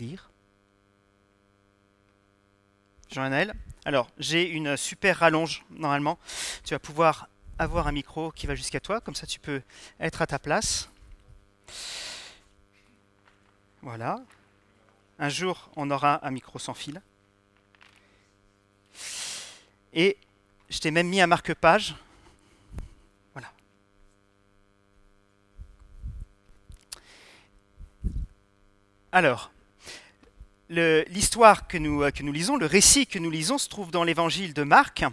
lire. Jean-Anaël. Alors, j'ai une super rallonge, normalement. Tu vas pouvoir avoir un micro qui va jusqu'à toi, comme ça tu peux être à ta place. Voilà. Un jour, on aura un micro sans fil. Et je t'ai même mis un marque-page. Voilà. Alors, l'histoire que nous lisons, le récit que nous lisons se trouve dans l'évangile de Marc.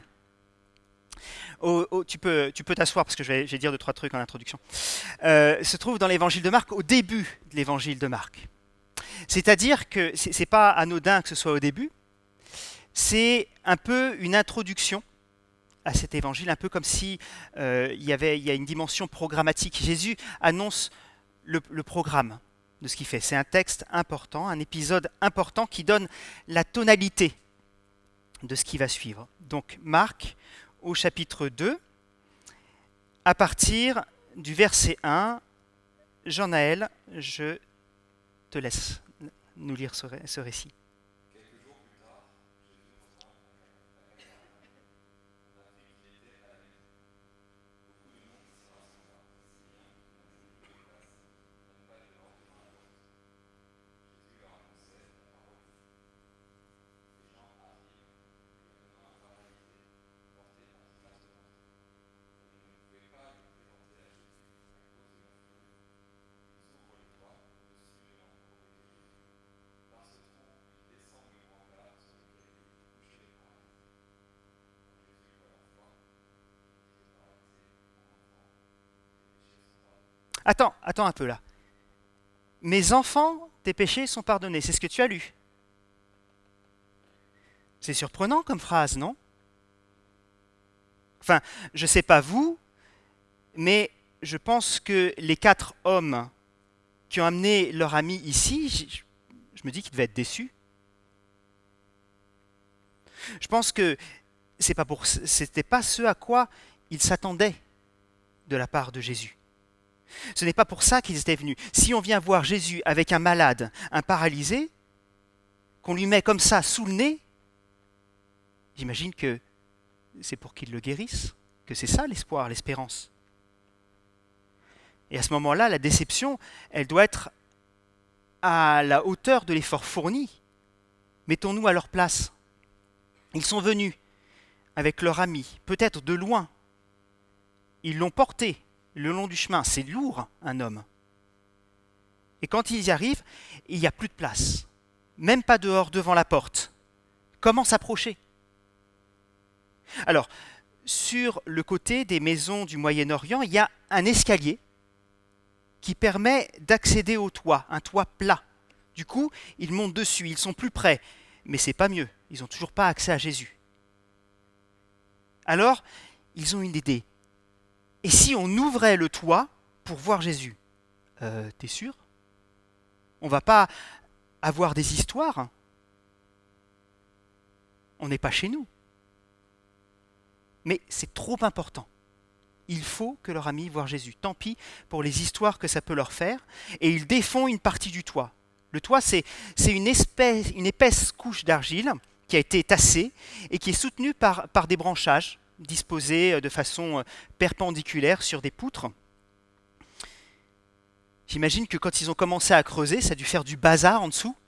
Tu peux t'asseoir parce que je vais dire 2-3 trucs en introduction. Se trouve dans l'évangile de Marc, au début de l'évangile de Marc. C'est-à-dire que c'est pas anodin que ce soit au début, c'est un peu une introduction à cet évangile, un peu comme si il y a une dimension programmatique. Jésus annonce le programme de ce qu'il fait. C'est un texte important, un épisode important qui donne la tonalité de ce qui va suivre. Donc Marc, au chapitre 2, à partir du verset 1, Jean-Naël, je te laisse nous lire ce récit. Attends un peu là. Mes enfants, tes péchés sont pardonnés. C'est ce que tu as lu. C'est surprenant comme phrase, non? Enfin, je ne sais pas vous, mais je pense que les 4 hommes qui ont amené leur ami ici, je me dis qu'ils devaient être déçus. Je pense que c'était pas ce à quoi ils s'attendaient de la part de Jésus. Ce n'est pas pour ça qu'ils étaient venus. Si on vient voir Jésus avec un malade, un paralysé, qu'on lui met comme ça sous le nez, j'imagine que c'est pour qu'il le guérisse, que c'est ça l'espoir, l'espérance. Et à ce moment-là, la déception, elle doit être à la hauteur de l'effort fourni. Mettons-nous à leur place. Ils sont venus avec leur ami, peut-être de loin. Ils l'ont porté le long du chemin. C'est lourd, un homme. Et quand ils y arrivent, il n'y a plus de place. Même pas dehors devant la porte. Comment s'approcher? Alors, sur le côté des maisons du Moyen-Orient, il y a un escalier qui permet d'accéder au toit, un toit plat. Du coup, ils montent dessus, ils sont plus près. Mais c'est pas mieux, ils n'ont toujours pas accès à Jésus. Alors, ils ont une idée. Et si on ouvrait le toit pour voir Jésus? T'es sûr? On va pas avoir des histoires? On n'est pas chez nous. Mais c'est trop important. Il faut que leur ami voie Jésus. Tant pis pour les histoires que ça peut leur faire. Et ils défont une partie du toit. Le toit, c'est une épaisse couche d'argile qui a été tassée et qui est soutenue par des branchages disposés de façon perpendiculaire sur des poutres. J'imagine que quand ils ont commencé à creuser, ça a dû faire du bazar en dessous.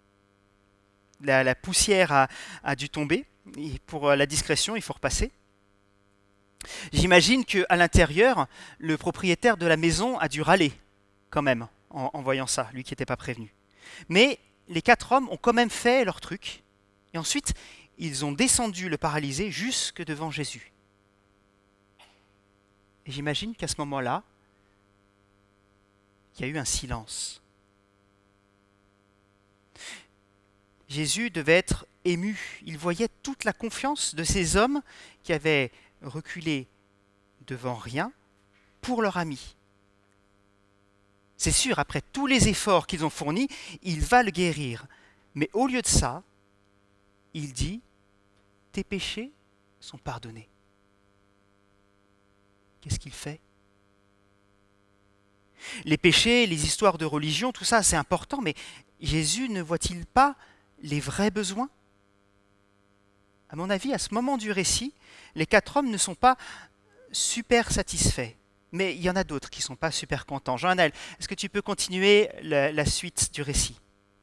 La poussière a dû tomber. Et pour la discrétion, il faut repasser. J'imagine qu'à l'intérieur, le propriétaire de la maison a dû râler, quand même, en voyant ça, lui qui n'était pas prévenu. Mais les 4 hommes ont quand même fait leur truc, et ensuite, ils ont descendu le paralysé jusque devant Jésus. Et j'imagine qu'à ce moment-là, il y a eu un silence. Jésus devait être ému. Il voyait toute la confiance de ces hommes qui avaient reculé devant rien pour leur ami. C'est sûr, après tous les efforts qu'ils ont fournis, il va le guérir. Mais au lieu de ça, il dit « Tes péchés sont pardonnés ». Qu'est-ce qu'il fait? Les péchés, les histoires de religion, tout ça, c'est important, mais Jésus ne voit-il pas les vrais besoins? À mon avis, à ce moment du récit, les 4 hommes ne sont pas super satisfaits. Mais il y en a d'autres qui ne sont pas super contents. Jean-Anel, est-ce que tu peux continuer la suite du récit?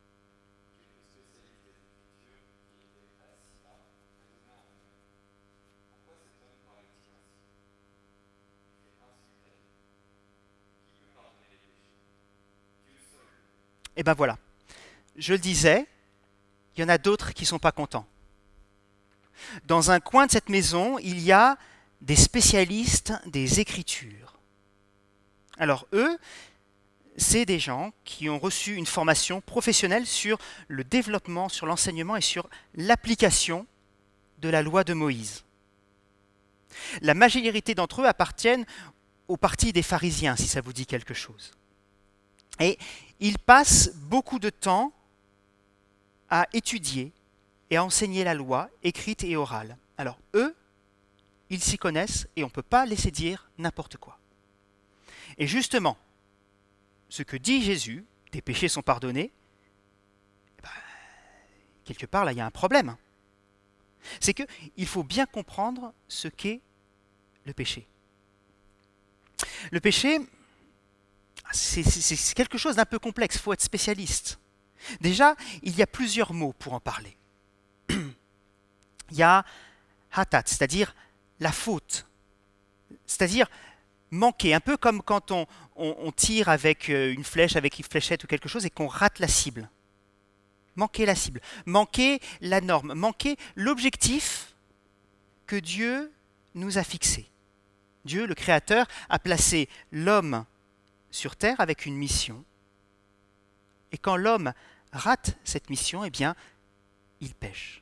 Eh bien voilà, je le disais, il y en a d'autres qui ne sont pas contents. Dans un coin de cette maison, il y a des spécialistes des Écritures. Alors eux, c'est des gens qui ont reçu une formation professionnelle sur le développement, sur l'enseignement et sur l'application de la loi de Moïse. La majorité d'entre eux appartiennent au parti des pharisiens, si ça vous dit quelque chose. Et ils passent beaucoup de temps à étudier et à enseigner la loi écrite et orale. Alors eux, ils s'y connaissent et on ne peut pas laisser dire n'importe quoi. Et justement, ce que dit Jésus, tes péchés sont pardonnés, quelque part là il y a un problème. C'est qu'il faut bien comprendre ce qu'est le péché. Le péché, c'est quelque chose d'un peu complexe, il faut être spécialiste. Déjà, il y a plusieurs mots pour en parler. Il y a hatat, c'est-à-dire la faute, c'est-à-dire manquer, un peu comme quand on tire avec une flèche, avec une fléchette ou quelque chose et qu'on rate la cible. Manquer la cible, manquer la norme, manquer l'objectif que Dieu nous a fixé. Dieu, le Créateur, a placé l'homme sur terre avec une mission. Et quand l'homme rate cette mission, eh bien, il pêche.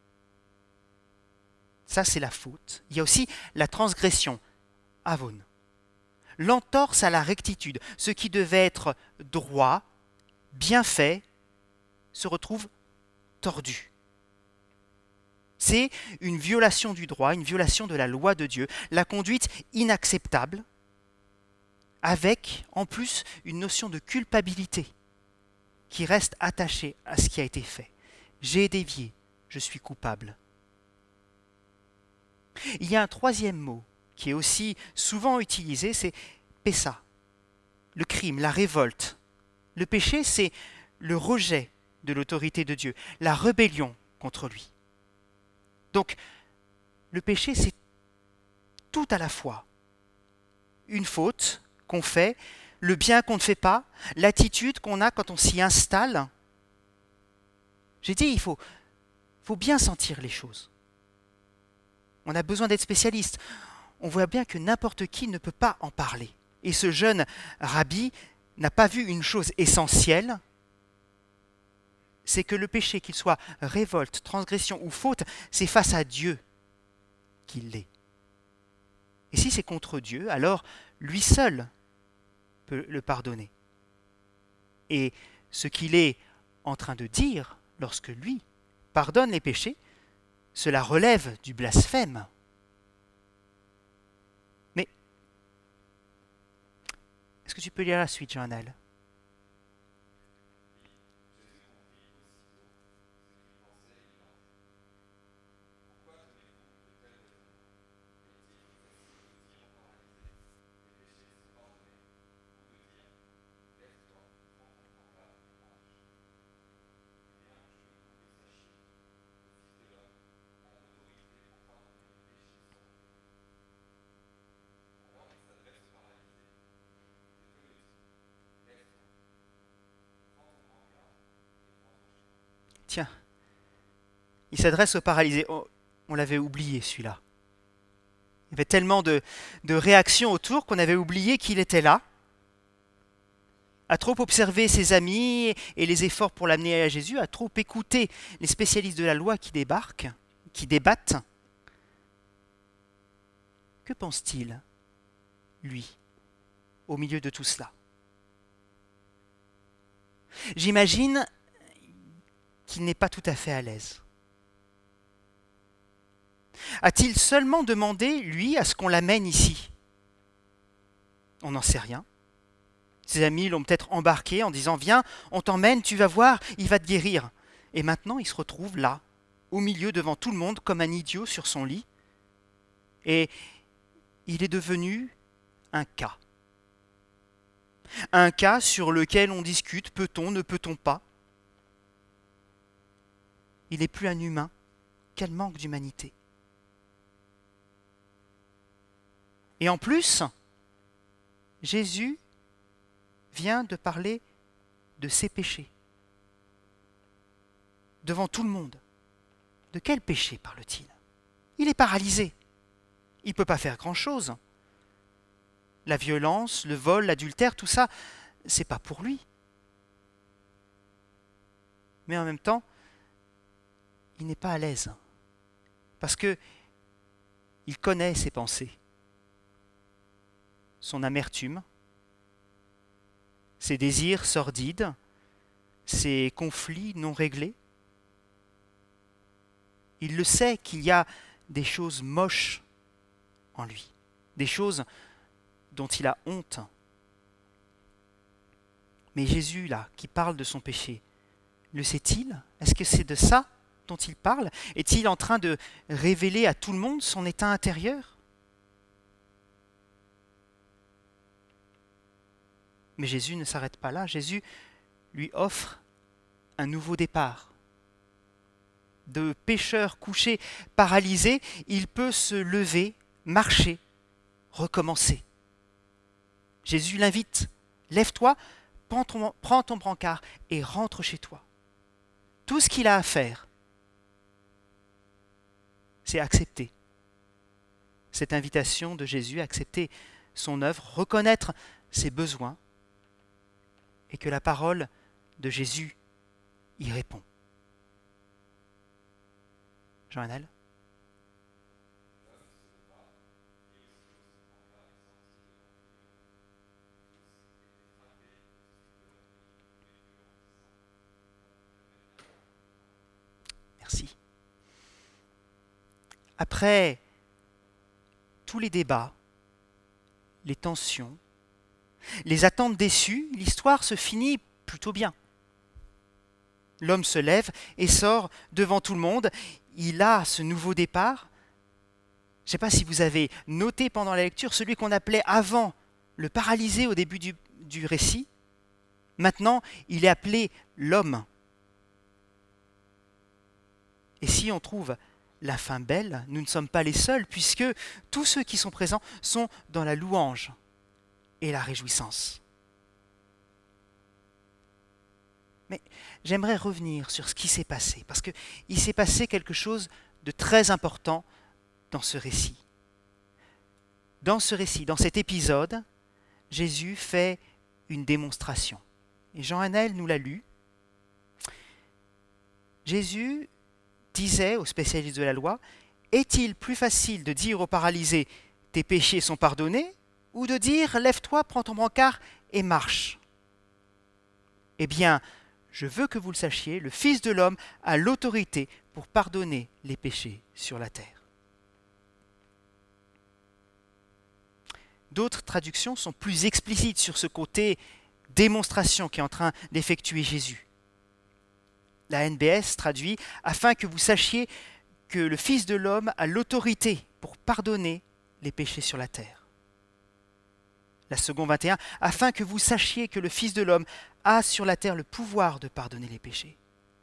Ça, c'est la faute. Il y a aussi la transgression, avon. L'entorse à la rectitude, ce qui devait être droit, bien fait, se retrouve tordu. C'est une violation du droit, une violation de la loi de Dieu, la conduite inacceptable, avec en plus une notion de culpabilité qui reste attachée à ce qui a été fait. J'ai dévié, je suis coupable. Il y a un troisième mot qui est aussi souvent utilisé, c'est péssa, le crime, la révolte. Le péché, c'est le rejet de l'autorité de Dieu, la rébellion contre lui. Donc, le péché, c'est tout à la fois une faute qu'on fait, le bien qu'on ne fait pas, l'attitude qu'on a quand on s'y installe. J'ai dit, il faut bien sentir les choses. On a besoin d'être spécialiste. On voit bien que n'importe qui ne peut pas en parler. Et ce jeune rabbi n'a pas vu une chose essentielle, c'est que le péché, qu'il soit révolte, transgression ou faute, c'est face à Dieu qu'il l'est. Et si c'est contre Dieu, alors lui seul peut le pardonner. Et ce qu'il est en train de dire lorsque lui pardonne les péchés, cela relève du blasphème. Mais est-ce que tu peux lire la suite, Joannel ? Tiens, il s'adresse aux paralysés. Oh, on l'avait oublié celui-là. Il y avait tellement de réactions autour qu'on avait oublié qu'il était là, à trop observer ses amis et les efforts pour l'amener à Jésus, à trop écouter les spécialistes de la loi qui débarquent, qui débattent. Que pense-t-il, lui, au milieu de tout cela? J'imagine qu'il n'est pas tout à fait à l'aise. A-t-il seulement demandé, lui, à ce qu'on l'amène ici? On n'en sait rien. Ses amis l'ont peut-être embarqué en disant « Viens, on t'emmène, tu vas voir, il va te guérir. » Et maintenant, il se retrouve là, au milieu, devant tout le monde, comme un idiot sur son lit. Et il est devenu un cas. Un cas sur lequel on discute, peut-on, ne peut-on pas. Il n'est plus un humain. Quel manque d'humanité. Et en plus, Jésus vient de parler de ses péchés. Devant tout le monde. De quel péché parle-t-il? Il est paralysé. Il ne peut pas faire grand-chose. La violence, le vol, l'adultère, tout ça, c'est pas pour lui. Mais en même temps, il n'est pas à l'aise. Parce que il connaît ses pensées, son amertume, ses désirs sordides, ses conflits non réglés. Il le sait qu'il y a des choses moches en lui, des choses dont il a honte. Mais Jésus, là, qui parle de son péché, le sait-il? Est-ce que c'est de ça dont il parle? Est-il en train de révéler à tout le monde son état intérieur? Mais Jésus ne s'arrête pas là. Jésus lui offre un nouveau départ. De pécheur couché, paralysé, il peut se lever, marcher, recommencer. Jésus l'invite. Lève-toi, prends ton brancard et rentre chez toi. Tout ce qu'il a à faire, c'est accepter cette invitation de Jésus, accepter son œuvre, reconnaître ses besoins et que la parole de Jésus y répond. Jean-Anel? Merci. Après tous les débats, les tensions, les attentes déçues, l'histoire se finit plutôt bien. L'homme se lève et sort devant tout le monde. Il a ce nouveau départ. Je ne sais pas si vous avez noté pendant la lecture celui qu'on appelait avant le paralysé au début du récit. Maintenant, il est appelé l'homme. Et si on trouve la fin belle, nous ne sommes pas les seuls, puisque tous ceux qui sont présents sont dans la louange et la réjouissance. Mais j'aimerais revenir sur ce qui s'est passé, parce qu'il s'est passé quelque chose de très important dans ce récit. Dans ce récit, dans cet épisode, Jésus fait une démonstration. Et Jean-Anel nous l'a lu. Jésus disait aux spécialistes de la loi, « Est-il plus facile de dire au paralysé, « Tes péchés sont pardonnés » ou de dire « Lève-toi, prends ton brancard et marche » ? Eh bien, je veux que vous le sachiez, le Fils de l'homme a l'autorité pour pardonner les péchés sur la terre. D'autres traductions sont plus explicites sur ce côté démonstration qu'est en train d'effectuer Jésus. La NBS traduit « afin que vous sachiez que le Fils de l'homme a l'autorité pour pardonner les péchés sur la terre. » La seconde 21 « afin que vous sachiez que le Fils de l'homme a sur la terre le pouvoir de pardonner les péchés. »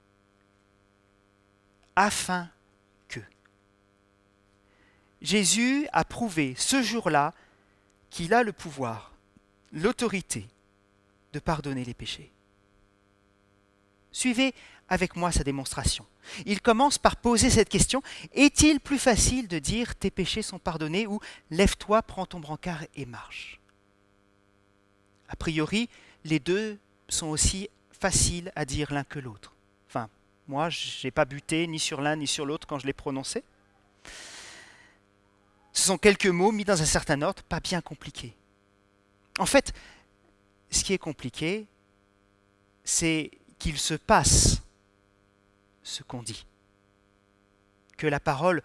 Afin que. Jésus a prouvé ce jour-là qu'il a le pouvoir, l'autorité de pardonner les péchés. Suivez avec moi sa démonstration. Il commence par poser cette question, est-il plus facile de dire tes péchés sont pardonnés ou lève-toi, prends ton brancard et marche? A priori, les deux sont aussi faciles à dire l'un que l'autre. Enfin, moi, je n'ai pas buté ni sur l'un ni sur l'autre quand je l'ai prononcé. Ce sont quelques mots mis dans un certain ordre, pas bien compliqués. En fait, ce qui est compliqué, c'est qu'il se passe ce qu'on dit, que la parole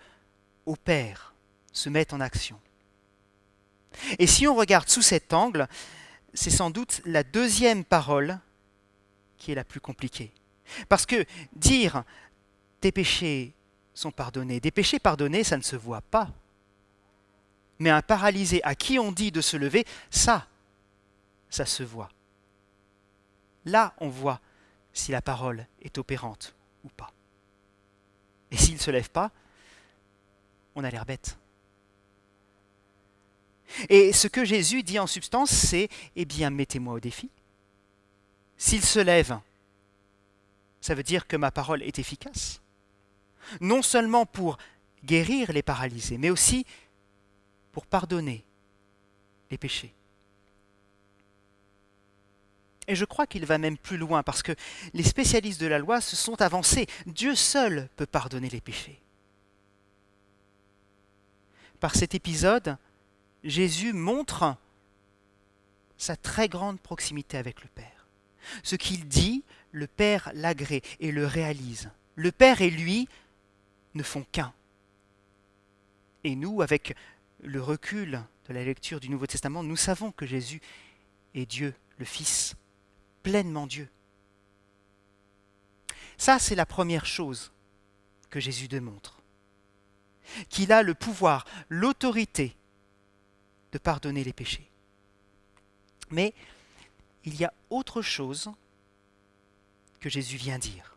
opère, se mette en action. Et si on regarde sous cet angle, c'est sans doute la deuxième parole qui est la plus compliquée. Parce que dire « tes péchés sont pardonnés », des péchés pardonnés, ça ne se voit pas. Mais un paralysé à qui on dit de se lever, ça se voit. Là, on voit si la parole est opérante ou pas. Et s'il ne se lève pas, on a l'air bête. Et ce que Jésus dit en substance, c'est « Eh bien, mettez-moi au défi. S'il se lève, ça veut dire que ma parole est efficace. Non seulement pour guérir les paralysés, mais aussi pour pardonner les péchés. » Et je crois qu'il va même plus loin, parce que les spécialistes de la loi se sont avancés. Dieu seul peut pardonner les péchés. Par cet épisode, Jésus montre sa très grande proximité avec le Père. Ce qu'il dit, le Père l'agrée et le réalise. Le Père et lui ne font qu'un. Et nous, avec le recul de la lecture du Nouveau Testament, nous savons que Jésus est Dieu, le Fils, pleinement Dieu. Ça, c'est la première chose que Jésus démontre. Qu'il a le pouvoir, l'autorité de pardonner les péchés. Mais il y a autre chose que Jésus vient dire.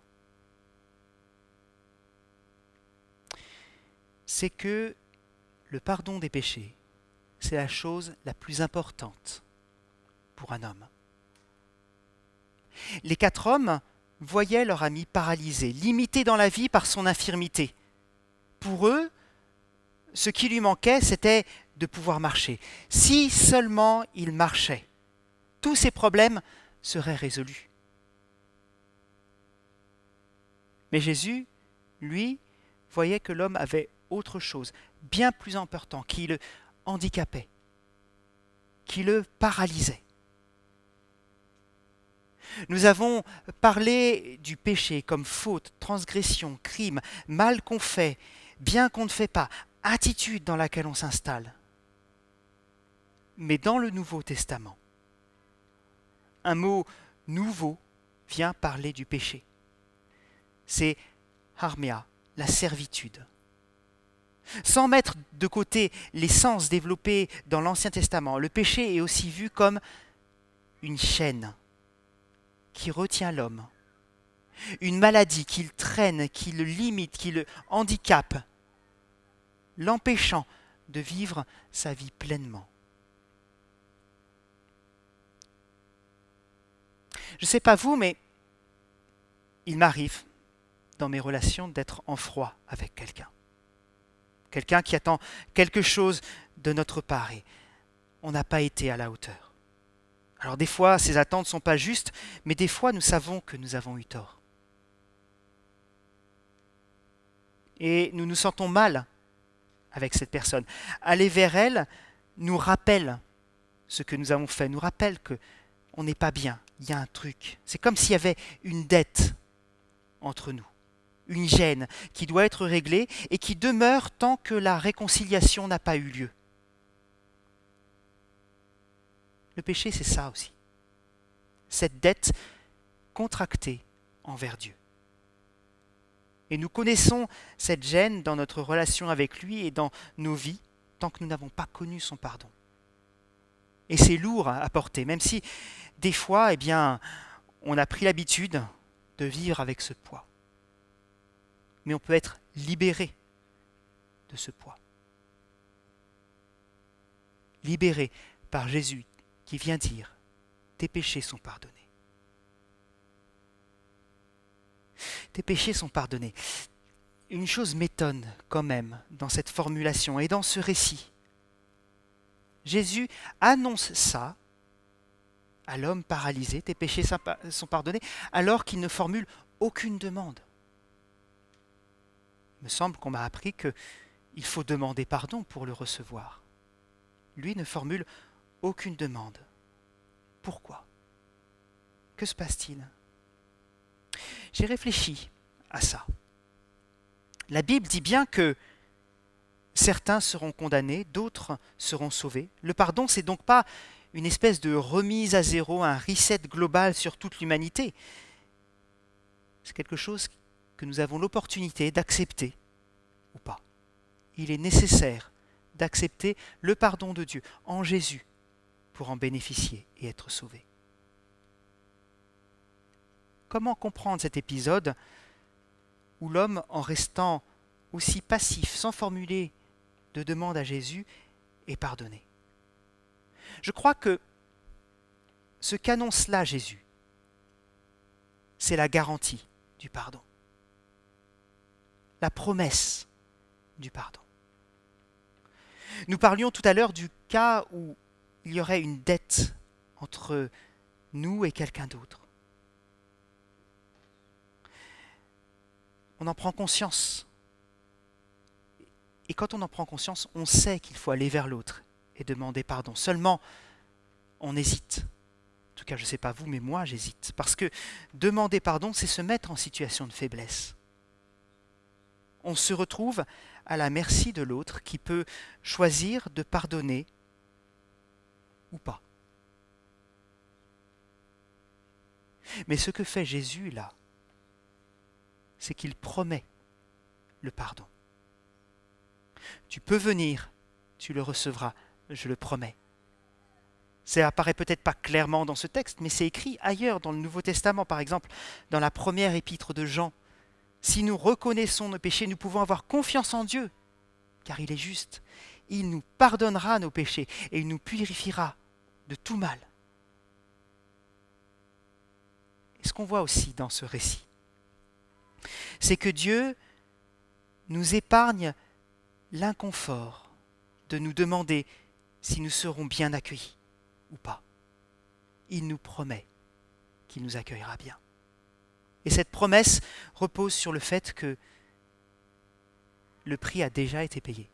C'est que le pardon des péchés, c'est la chose la plus importante pour un homme. Les 4 hommes voyaient leur ami paralysé, limité dans la vie par son infirmité. Pour eux, ce qui lui manquait, c'était de pouvoir marcher. Si seulement il marchait, tous ses problèmes seraient résolus. Mais Jésus, lui, voyait que l'homme avait autre chose, bien plus important, qui le handicapait, qui le paralysait. Nous avons parlé du péché comme faute, transgression, crime, mal qu'on fait, bien qu'on ne fait pas, attitude dans laquelle on s'installe. Mais dans le Nouveau Testament, un mot nouveau vient parler du péché. C'est harmia, la servitude. Sans mettre de côté les sens développés dans l'Ancien Testament, le péché est aussi vu comme une chaîne qui retient l'homme, une maladie qui le traîne, qui le limite, qui le handicape, l'empêchant de vivre sa vie pleinement. Je ne sais pas vous, mais il m'arrive dans mes relations d'être en froid avec quelqu'un. Quelqu'un qui attend quelque chose de notre part et on n'a pas été à la hauteur. Alors des fois, ces attentes ne sont pas justes, mais des fois, nous savons que nous avons eu tort. Et nous nous sentons mal avec cette personne. Aller vers elle nous rappelle ce que nous avons fait, nous rappelle qu'on n'est pas bien, il y a un truc. C'est comme s'il y avait une dette entre nous, une gêne qui doit être réglée et qui demeure tant que la réconciliation n'a pas eu lieu. Le péché, c'est ça aussi. Cette dette contractée envers Dieu. Et nous connaissons cette gêne dans notre relation avec lui et dans nos vies tant que nous n'avons pas connu son pardon. Et c'est lourd à porter, même si des fois, eh bien, on a pris l'habitude de vivre avec ce poids. Mais on peut être libéré de ce poids. Libéré par Jésus qui vient dire « Tes péchés sont pardonnés ». Tes péchés sont pardonnés. Une chose m'étonne quand même dans cette formulation et dans ce récit. Jésus annonce ça à l'homme paralysé, tes péchés sont pardonnés, alors qu'il ne formule aucune demande. Il me semble qu'on m'a appris qu'il faut demander pardon pour le recevoir. Lui ne formule aucune demande. Pourquoi ? Que se passe-t-il ? J'ai réfléchi à ça. La Bible dit bien que certains seront condamnés, d'autres seront sauvés. Le pardon, c'est donc pas une espèce de remise à zéro, un reset global sur toute l'humanité. C'est quelque chose que nous avons l'opportunité d'accepter ou pas. Il est nécessaire d'accepter le pardon de Dieu en Jésus pour en bénéficier et être sauvé. Comment comprendre cet épisode où l'homme, en restant aussi passif, sans formuler de demande à Jésus, est pardonné? Je crois que ce qu'annonce là Jésus, c'est la garantie du pardon, la promesse du pardon. Nous parlions tout à l'heure du cas où il y aurait une dette entre nous et quelqu'un d'autre. On en prend conscience. Et quand on en prend conscience, on sait qu'il faut aller vers l'autre et demander pardon. Seulement, on hésite. En tout cas, je ne sais pas vous, mais moi, j'hésite. Parce que demander pardon, c'est se mettre en situation de faiblesse. On se retrouve à la merci de l'autre qui peut choisir de pardonner ou pas. Mais ce que fait Jésus là, c'est qu'il promet le pardon. Tu peux venir, tu le recevras, je le promets. Ça apparaît peut-être pas clairement dans ce texte, mais c'est écrit ailleurs dans le Nouveau Testament, par exemple, dans la première épître de Jean. Si nous reconnaissons nos péchés, nous pouvons avoir confiance en Dieu, car il est juste. Il nous pardonnera nos péchés et il nous purifiera de tout mal. Et ce qu'on voit aussi dans ce récit, c'est que Dieu nous épargne l'inconfort de nous demander si nous serons bien accueillis ou pas. Il nous promet qu'il nous accueillera bien. Et cette promesse repose sur le fait que le prix a déjà été payé.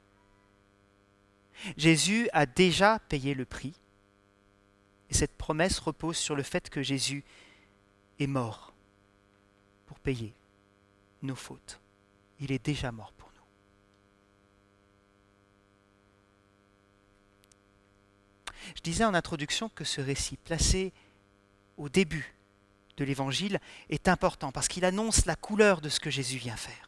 Jésus a déjà payé le prix. Et cette promesse repose sur le fait que Jésus est mort pour payer nos fautes. Il est déjà mort pour nous. Je disais en introduction que ce récit placé au début de l'Évangile est important parce qu'il annonce la couleur de ce que Jésus vient faire.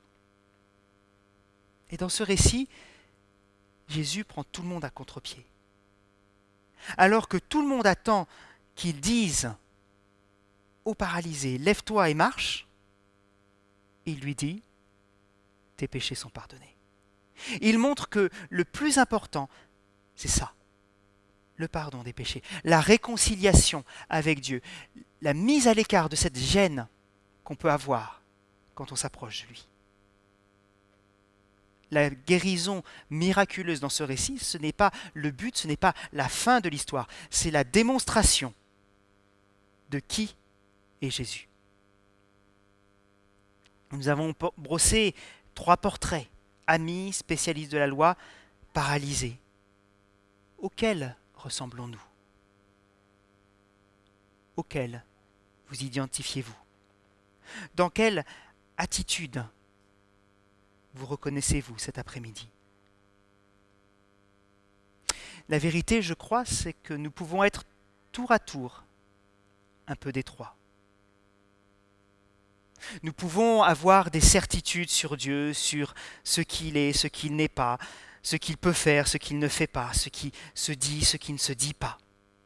Et dans ce récit, Jésus prend tout le monde à contre-pied. Alors que tout le monde attend qu'il dise au paralysé « Lève-toi et marche », il lui dit « Tes péchés sont pardonnés ». Il montre que le plus important, c'est ça, le pardon des péchés, la réconciliation avec Dieu, la mise à l'écart de cette gêne qu'on peut avoir quand on s'approche de lui. La guérison miraculeuse dans ce récit, ce n'est pas le but, ce n'est pas la fin de l'histoire, c'est la démonstration de qui est Jésus. Nous avons brossé 3 portraits, amis, spécialistes de la loi, paralysés. Auxquels ressemblons-nous? Auxquels vous identifiez-vous? Dans quelle attitude vous reconnaissez-vous cet après-midi? La vérité, je crois, c'est que nous pouvons être tour à tour un peu détroits. Nous pouvons avoir des certitudes sur Dieu, sur ce qu'il est, ce qu'il n'est pas, ce qu'il peut faire, ce qu'il ne fait pas, ce qui se dit, ce qui ne se dit pas.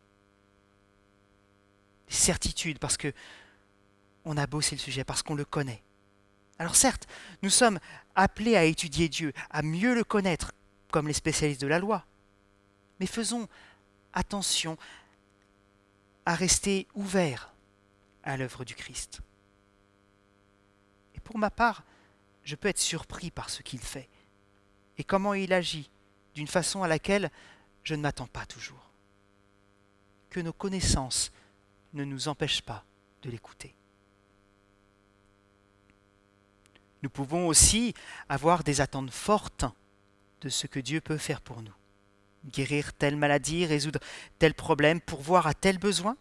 Des certitudes parce que on a bossé le sujet, parce qu'on le connaît. Alors certes, nous sommes appelés à étudier Dieu, à mieux le connaître, comme les spécialistes de la loi. Mais faisons attention à rester ouverts à l'œuvre du Christ. Et pour ma part, je peux être surpris par ce qu'il fait et comment il agit d'une façon à laquelle je ne m'attends pas toujours. Que nos connaissances ne nous empêchent pas de l'écouter. Nous pouvons aussi avoir des attentes fortes de ce que Dieu peut faire pour nous. Guérir telle maladie, résoudre tel problème, pourvoir à tel besoin.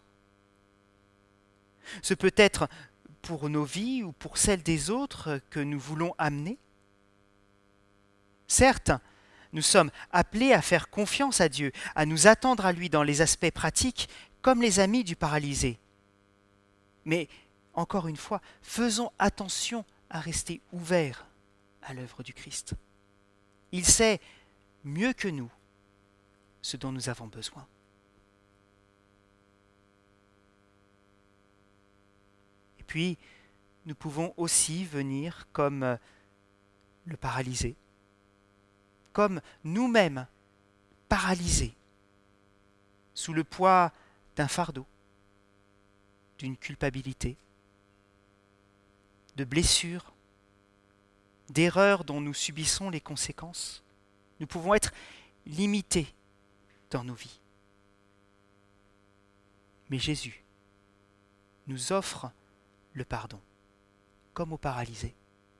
Ce peut être pour nos vies ou pour celles des autres que nous voulons amener. Certes, Nous sommes appelés à faire confiance à Dieu, à nous attendre à lui dans les aspects pratiques, comme les amis du paralysé. Mais, encore une fois, faisons attention à rester ouverts à l'œuvre du Christ. Il sait mieux que nous ce dont nous avons besoin. Et puis, nous pouvons aussi venir comme le paralysé, comme nous-mêmes paralysés, sous le poids d'un fardeau, d'une culpabilité, de blessures, d'erreurs dont nous subissons les conséquences. Nous pouvons être limités dans nos vies. Mais Jésus nous offre le pardon, comme au paralysé.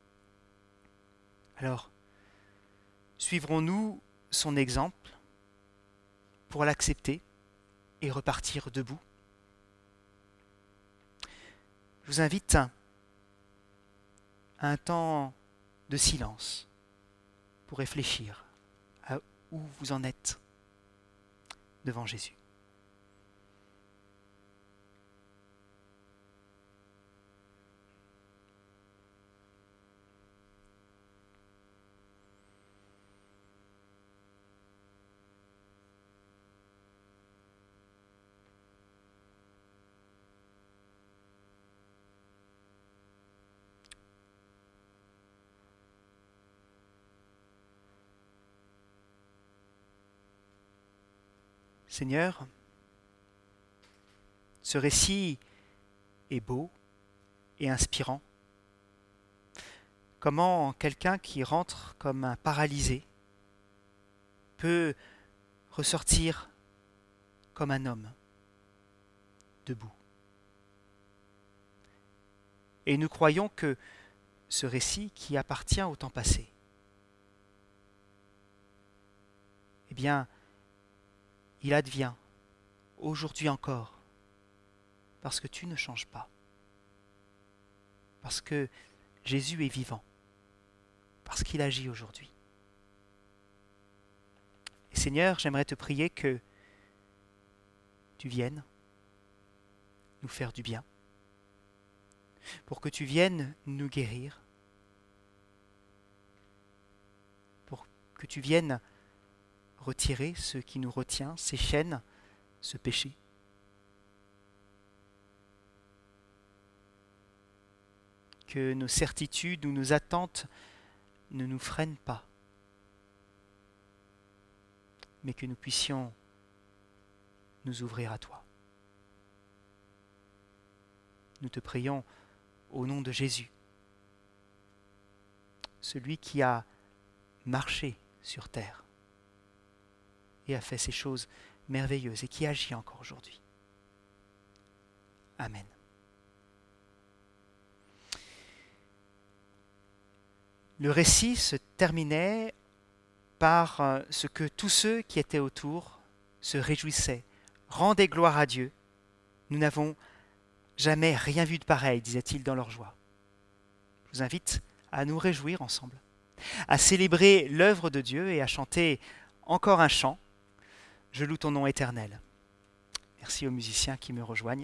Alors, suivrons-nous son exemple pour l'accepter et repartir debout? Je vous invite à un temps de silence pour réfléchir à où vous en êtes devant Jésus. Seigneur, ce récit est beau et inspirant. Comment quelqu'un qui rentre comme un paralysé peut ressortir comme un homme, debout. Et nous croyons que ce récit qui appartient au temps passé, eh bien, il advient aujourd'hui encore, parce que tu ne changes pas, parce que Jésus est vivant, parce qu'il agit aujourd'hui. Et Seigneur, j'aimerais te prier que tu viennes nous faire du bien, pour que tu viennes nous guérir, pour que tu viennes retirer ce qui nous retient, ces chaînes, ce péché. Que nos certitudes ou nos attentes ne nous freinent pas, mais que nous puissions nous ouvrir à toi. Nous te prions au nom de Jésus, celui qui a marché sur terre et a fait ces choses merveilleuses et qui agit encore aujourd'hui. Amen. Le récit se terminait par ce que tous ceux qui étaient autour se réjouissaient, rendaient gloire à Dieu. Nous n'avons jamais rien vu de pareil, disaient-ils dans leur joie. Je vous invite à nous réjouir ensemble, à célébrer l'œuvre de Dieu et à chanter encore un chant. Je loue ton nom éternel. Merci aux musiciens qui me rejoignent.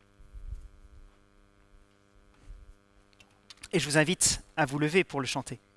Et je vous invite à vous lever pour le chanter.